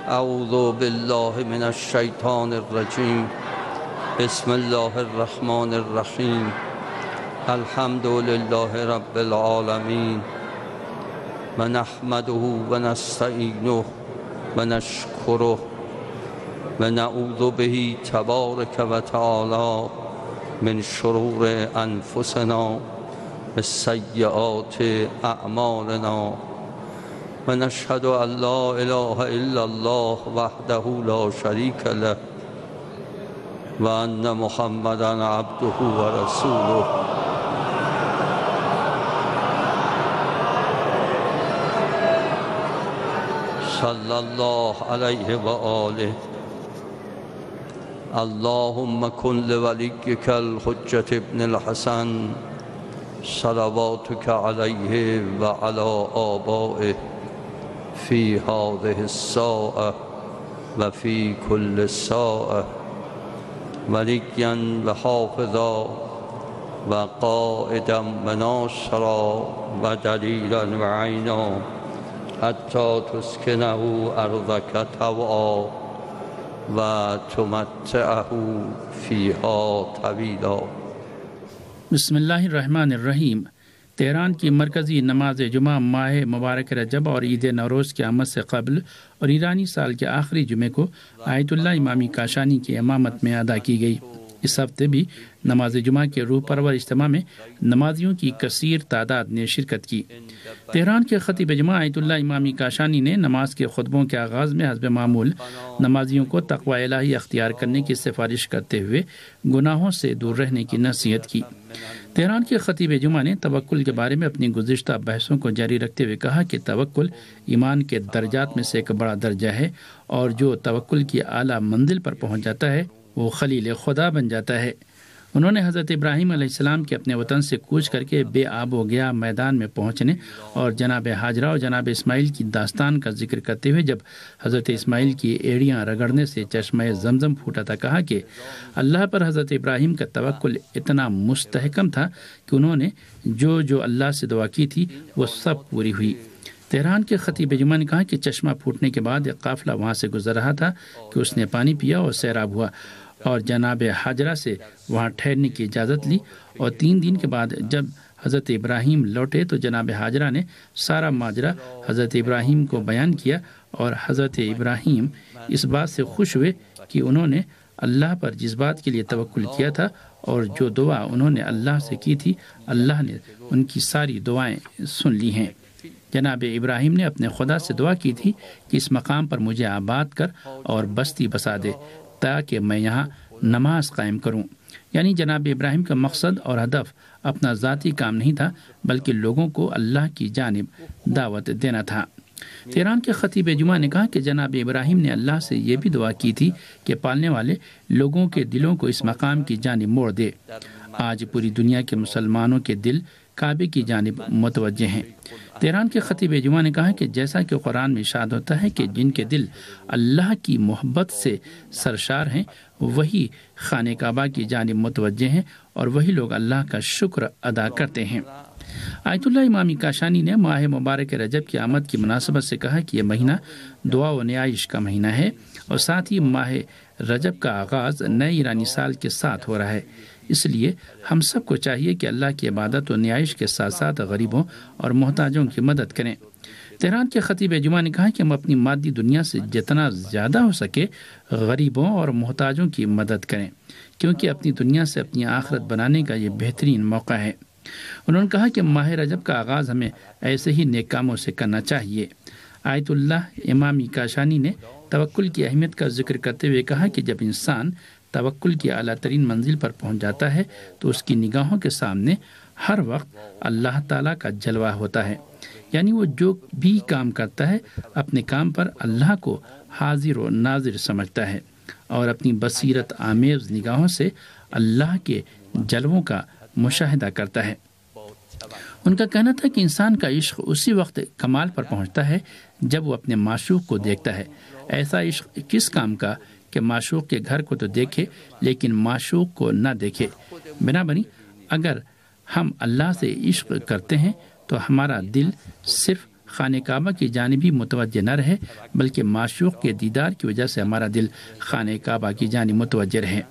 اعوذ باللہ من الشیطان الرجیم بسم اللہ الرحمن الرحیم الحمد للہ رب العالمین ونحمده ونستعینه ونشکره ونعوذ به تبارک و تعالی من شرور انفسنا وسیئات اعمالنا ونشهد ان لا اله الا الله وحده لا شریک له وان محمدا عبده ورسوله صلی اللہ علیہ وآلہ اللہم کن لولیک الحجة ابن الحسن صلواتک علیہ وعلی آبائه فی هذه الساعة وفی کل ساعة ولیا وحافظا وقائدا وناصرا ودلیلا وعینا حتی تسکنه ارضک طوعا و تمتعه فیها طویلا. بسم اللہ الرحمن الرحیم. تہران کی مرکزی نماز جمعہ ماہ مبارک رجب اور عید نوروز کے آمد سے قبل اور ایرانی سال کے آخری جمعے کو آیت اللہ امامی کاشانی کی امامت میں ادا کی گئی. اس ہفتے بھی نماز جمعہ کے روح پرور اجتماع میں نمازیوں کی کثیر تعداد نے شرکت کی. تہران کے خطیب جمعہ آیت اللہ امامی کاشانی نے نماز کے خطبوں کے آغاز میں حسب معمول نمازیوں کو تقوی الہی اختیار کرنے کی سفارش کرتے ہوئے گناہوں سے دور رہنے کی نصیحت کی. تہران کے خطیب جمعہ نے توکل کے بارے میں اپنی گزشتہ بحثوں کو جاری رکھتے ہوئے کہا کہ توکل ایمان کے درجات میں سے ایک بڑا درجہ ہے اور جو توکل کی اعلیٰ منزل پر پہنچ جاتا ہے وہ خلیل خدا بن جاتا ہے. انہوں نے حضرت ابراہیم علیہ السلام کے اپنے وطن سے کوچ کر کے بے آب و گیا میدان میں پہنچنے اور جناب ہاجرہ اور جناب اسماعیل کی داستان کا ذکر کرتے ہوئے جب حضرت اسماعیل کی ایڑیاں رگڑنے سے چشمہ زمزم پھوٹا تھا کہا کہ اللہ پر حضرت ابراہیم کا توکل اتنا مستحکم تھا کہ انہوں نے جو اللہ سے دعا کی تھی وہ سب پوری ہوئی. تہران کے خطیب جمعہ نے کہا کہ چشمہ پھوٹنے کے بعد ایک قافلہ وہاں سے گزر رہا تھا کہ اس نے پانی پیا اور سیراب ہوا اور جناب ہاجرہ سے وہاں ٹھہرنے کی اجازت لی اور 3 دن کے بعد جب حضرت ابراہیم لوٹے تو جناب ہاجرہ نے سارا ماجرا حضرت ابراہیم کو بیان کیا اور حضرت ابراہیم اس بات سے خوش ہوئے کہ انہوں نے اللہ پر جس بات کے لیے توکل کیا تھا اور جو دعا انہوں نے اللہ سے کی تھی اللہ نے ان کی ساری دعائیں سن لی ہیں. جناب ابراہیم نے اپنے خدا سے دعا کی تھی کہ اس مقام پر مجھے آباد کر اور بستی بسا دے تاکہ میں یہاں نماز قائم کروں. یعنی جناب ابراہیم کا مقصد اور ہدف اپنا ذاتی کام نہیں تھا بلکہ لوگوں کو اللہ کی جانب دعوت دینا تھا. تہران کے خطیب جمعہ نے کہا کہ جناب ابراہیم نے اللہ سے یہ بھی دعا کی تھی کہ پالنے والے لوگوں کے دلوں کو اس مقام کی جانب موڑ دے. آج پوری دنیا کے مسلمانوں کے دل کعبے کی جانب متوجہ ہیں. تہران کے خطیب جمعہ نے کہا کہ جیسا کہ قرآن میں ارشاد ہوتا ہے کہ جن کے دل اللہ کی محبت سے سرشار ہیں وہی خانہ کعبہ کی جانب متوجہ ہیں اور وہی لوگ اللہ کا شکر ادا کرتے ہیں. آیت اللہ امامی کاشانی نے ماہ مبارک رجب کی آمد کی مناسبت سے کہا کہ یہ مہینہ دعا و نیائش کا مہینہ ہے اور ساتھ ہی ماہ رجب کا آغاز نئے ایرانی سال کے ساتھ ہو رہا ہے. اس لیے ہم سب کو چاہیے کہ اللہ کی عبادت و نیائش کے ساتھ ساتھ غریبوں اور محتاجوں کی مدد کریں. تہران کے خطیب جمعہ نے کہا کہ ہم اپنی مادی دنیا سے جتنا زیادہ ہو سکے غریبوں اور محتاجوں کی مدد کریں کیونکہ اپنی دنیا سے اپنی آخرت بنانے کا یہ بہترین موقع ہے. انہوں نے کہا کہ ماہ رجب کا آغاز ہمیں ایسے ہی نیک کاموں سے کرنا چاہیے. آیت اللہ امامی کاشانی نے توکل کی اہمیت کا ذکر کرتے ہوئے کہا کہ جب انسان توکل کی اعلیٰ ترین منزل پر پہنچ جاتا ہے تو اس کی نگاہوں کے سامنے ہر وقت اللہ تعالیٰ کا جلوہ ہوتا ہے. یعنی وہ جو بھی کام کرتا ہے اپنے کام پر اللہ کو حاضر و ناظر سمجھتا ہے اور اپنی بصیرت آمیز نگاہوں سے اللہ کے جلووں کا مشاہدہ کرتا ہے. ان کا کہنا تھا کہ انسان کا عشق اسی وقت کمال پر پہنچتا ہے جب وہ اپنے معشوق کو دیکھتا ہے. ایسا عشق کس کام کا کہ معشوق کے گھر کو تو دیکھے لیکن معشوق کو نہ دیکھے. بنابراین اگر ہم اللہ سے عشق کرتے ہیں تو ہمارا دل صرف خانہ کعبہ کی جانب ہی متوجہ نہ رہے بلکہ معشوق کے دیدار کی وجہ سے ہمارا دل خانہ کعبہ کی جانب متوجہ رہے۔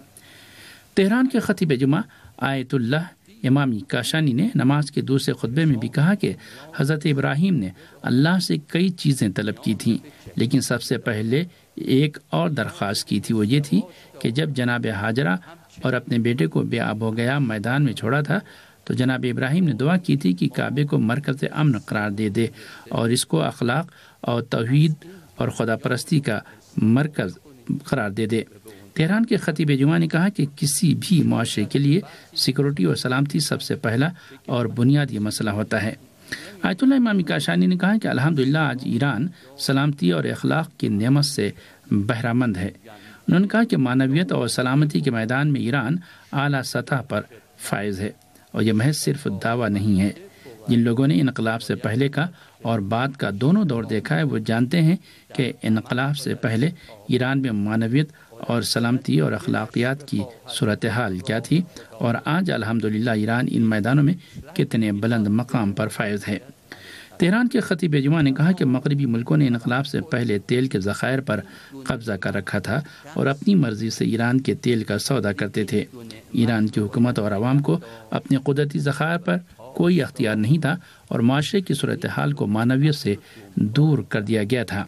تہران کے خطیب جمعہ آیت اللہ امامی کاشانی نے نماز کے دوسرے خطبے میں بھی کہا کہ حضرت ابراہیم نے اللہ سے کئی چیزیں طلب کی تھیں، لیکن سب سے پہلے ایک اور درخواست کی تھی، وہ یہ تھی کہ جب جناب ہاجرہ اور اپنے بیٹے کو بے آب ہو گیا میدان میں چھوڑا تھا تو جناب ابراہیم نے دعا کی تھی کہ کعبے کو مرکز امن قرار دے اور اس کو اخلاق اور توحید اور خدا پرستی کا مرکز قرار دے۔ تہران کے خطیب جمعہ نے کہا کہ کسی بھی معاشرے کے لیے سیکورٹی اور سلامتی سب سے پہلا اور بنیادی مسئلہ ہوتا ہے۔ آیت اللہ امامی کاشانی نے کہا کہ الحمدللہ آج ایران سلامتی اور اخلاق کی نعمت سے بہرہ مند ہے۔ انہوں نے کہا کہ معنویت اور سلامتی کے میدان میں ایران اعلیٰ سطح پر فائز ہے، اور یہ محض صرف دعویٰ نہیں ہے۔ جن لوگوں نے انقلاب سے پہلے کا اور بعد کا دونوں دور دیکھا ہے وہ جانتے ہیں کہ انقلاب سے پہلے ایران میں معنویت اور سلامتی اور اخلاقیات کی صورتحال کیا تھی، اور آج الحمدللہ ایران ان میدانوں میں کتنے بلند مقام پر فائز ہے۔ تہران کے خطیب جمعہ نے کہا کہ مغربی ملکوں نے انقلاب سے پہلے تیل کے ذخائر پر قبضہ کر رکھا تھا اور اپنی مرضی سے ایران کے تیل کا سودا کرتے تھے۔ ایران کی حکومت اور عوام کو اپنے قدرتی ذخائر پر کوئی اختیار نہیں تھا اور معاشرے کی صورتحال کو معنویت سے دور کر دیا گیا تھا۔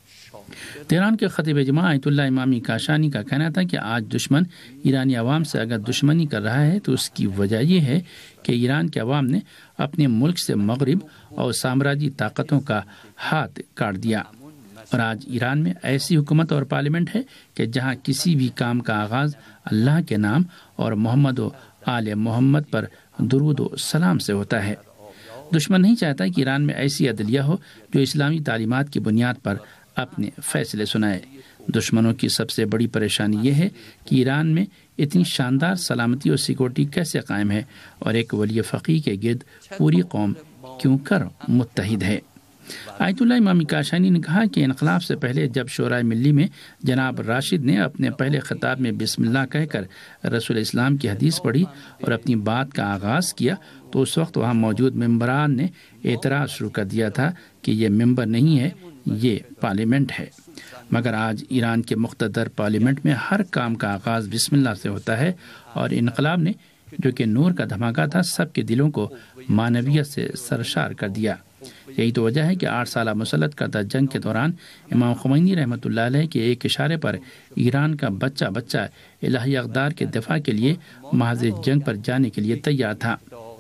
تہران کے خطیب جمعہ آیت اللہ امامی کاشانی کا کہنا تھا کہ آج دشمن ایرانی عوام سے اگر دشمنی کر رہا ہے تو اس کی وجہ یہ ہے کہ ایران کے عوام نے اپنے ملک سے مغرب اور سامراجی طاقتوں کا ہاتھ کاٹ دیا، اور آج ایران میں ایسی حکومت اور پارلیمنٹ ہے کہ جہاں کسی بھی کام کا آغاز اللہ کے نام اور محمد و آل محمد پر درود و سلام سے ہوتا ہے۔ دشمن نہیں چاہتا کہ ایران میں ایسی عدلیہ ہو جو اسلامی تعلیمات کی بنیاد پر اپنے فیصلے سنائے۔ دشمنوں کی سب سے بڑی پریشانی یہ ہے کہ ایران میں اتنی شاندار سلامتی اور سیکورٹی کیسے قائم ہے اور ایک ولی فقیہ کے گرد پوری قوم کیوں کر متحد ہے۔ آیت اللہ امامی کاشانی نے کہا کہ انقلاب سے پہلے جب شورائے ملی میں جناب راشد نے اپنے پہلے خطاب میں بسم اللہ کہہ کر رسول اسلام کی حدیث پڑھی اور اپنی بات کا آغاز کیا تو اس وقت وہاں موجود ممبران نے اعتراض شروع کر دیا تھا کہ یہ ممبر نہیں ہے، یہ پارلیمنٹ ہے۔ مگر آج ایران کے مقتدر پارلیمنٹ میں ہر کام کا آغاز بسم اللہ سے ہوتا ہے، اور انقلاب نے جو کہ نور کا دھماکہ تھا سب کے دلوں کو معنویت سے سرشار کر دیا۔ یہی تو وجہ ہے کہ 8 سالہ مسلط کردہ جنگ کے دوران امام خمینی رحمۃ اللہ علیہ کے ایک اشارے پر ایران کا بچہ الہی اقدار کے دفاع کے لیے محاذ جنگ پر جانے کے لیے تیار تھا۔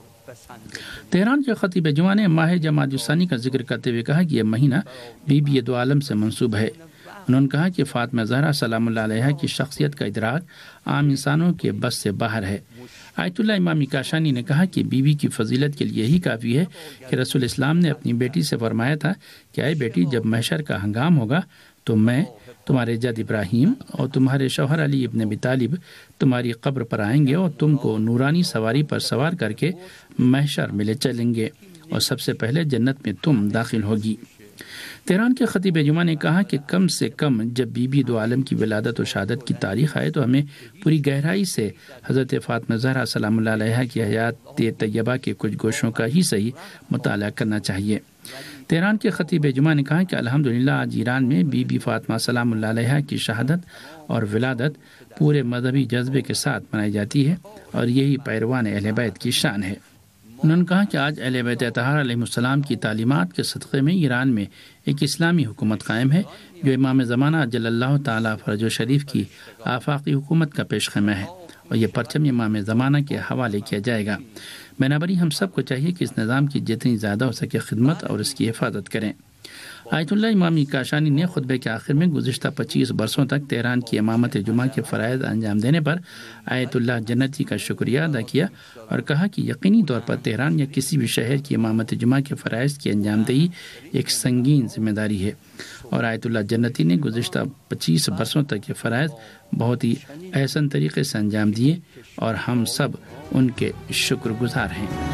تہران کے خطیب جمعہ نے ماہ جمادی الثانی کا ذکر کرتے ہوئے کہا کہ یہ مہینہ بی بی دو عالم سے منسوب ہے۔ انہوں نے کہا کہ فاطمہ زہرا سلام اللہ علیہا کی شخصیت کا ادراک عام انسانوں کے بس سے باہر ہے۔ آیت اللہ امامی کاشانی نے کہا کہ بی بی کی فضیلت کے لیے یہی کافی ہے کہ رسول اسلام نے اپنی بیٹی سے فرمایا تھا کہ اے بیٹی، جب محشر کا ہنگام ہوگا تو میں، تمہارے جد ابراہیم اور تمہارے شوہر علی ابن ابی طالب تمہاری قبر پر آئیں گے اور تم کو نورانی سواری پر سوار کر کے محشر میں لے چلیں گے اور سب سے پہلے جنت میں تم داخل ہوگی۔ تہران کے خطیب جمعہ نے کہا کہ کم سے کم جب بی بی دو عالم کی ولادت و شہادت کی تاریخ آئے تو ہمیں پوری گہرائی سے حضرت فاطمہ زہرا سلام اللہ علیہا کی حیات طیبہ کے کچھ گوشوں کا ہی صحیح مطالعہ کرنا چاہیے۔ تہران کے خطیب جمعہ نے کہا کہ الحمدللہ آج ایران میں بی بی فاطمہ سلام اللہ علیہا کی شہادت اور ولادت پورے مذہبی جذبے کے ساتھ منائی جاتی ہے، اور یہی پیروان اہل بیت کی شان ہے۔ انہوں نے کہا کہ آج اہل بیت اطہار علیہ السلام کی تعلیمات کے صدقے میں ایران میں ایک اسلامی حکومت قائم ہے جو امام زمانہ جل اللہ تعالیٰ فرج و شریف کی آفاقی حکومت کا پیش خیمہ ہے، اور یہ پرچم امام زمانہ کے حوالے کیا جائے گا۔ بنابراً ہم سب کو چاہیے کہ اس نظام کی جتنی زیادہ ہو سکے خدمت اور اس کی حفاظت کریں۔ آیت اللہ امامی کاشانی نے خطبے کے آخر میں گزشتہ 25 برسوں تک تہران کی امامت جمعہ کے فرائض انجام دینے پر آیت اللہ جنتی کا شکریہ ادا کیا اور کہا کہ یقینی طور پر تہران یا کسی بھی شہر کی امامت جمعہ کے فرائض کی انجام دہی ایک سنگین ذمہ داری ہے، اور آیت اللہ جنتی نے گزشتہ 25 برسوں تک یہ فرائض بہت ہی احسن طریقے سے انجام دیے، اور ہم سب ان کے شکر گزار ہیں۔